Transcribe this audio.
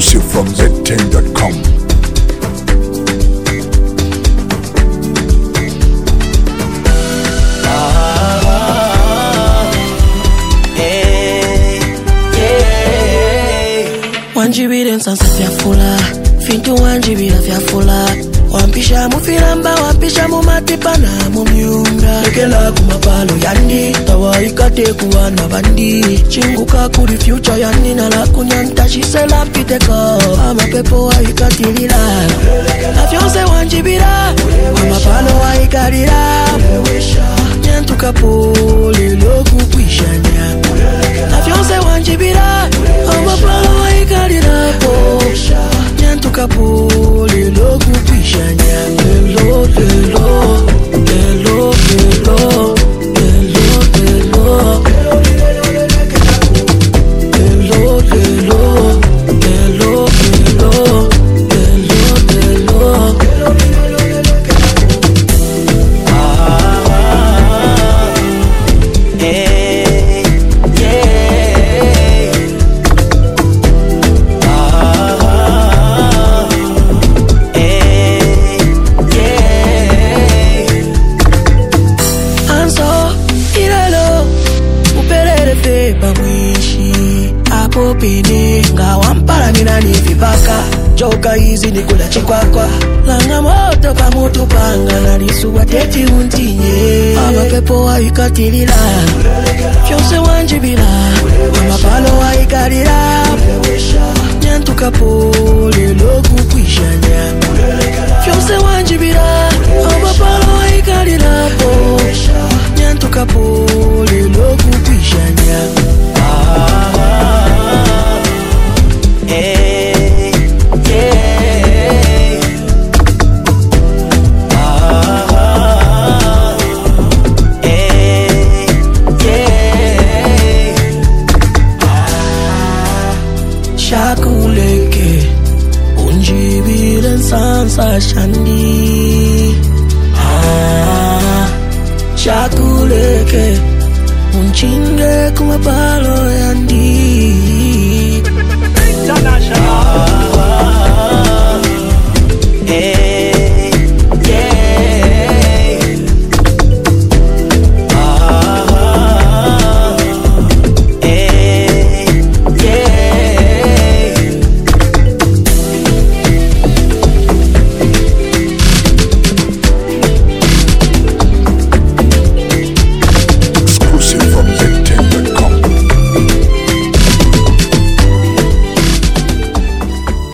Exclusive from ZTame.com. Wanjibire nsansa fyafula Fintu wanjibira fyafula Wampisha mufiramba wampisha mumatipa na mumyunga Lekela kumapalo yandi Tawa ikate kuwana bandi Chinguka kuri future yandi Nala kunyanta shisela mpiteko Amapepo wa ikatilila Afyonse wanjibira Wamapalo wa ikalila Nyantuka pole loku kwishanya Afyonse wanjibira Wamapalo wa ikalila Nyantuka pole loku kwishanya Lelo, lelo, lelo, lelo, lelo, lelo Lelo, lelo, lelo, lelo, lelo, Pini nga wampara minani vipaka Joka hizi ni kula chikwakwa Langa moto pa mutu panga Nalisuwa teti untinye Amapepo wa ikatilila Fyonse wanjibila Amapalo wa ikalila Nyantuka pole loku kwishanya Fyonse wanjibila Amapalo wa ikalila Nyantuka pole loku kwishanya Shakuleke unjibire nsansa shandi Shakuleke unchinge kumapalo yandi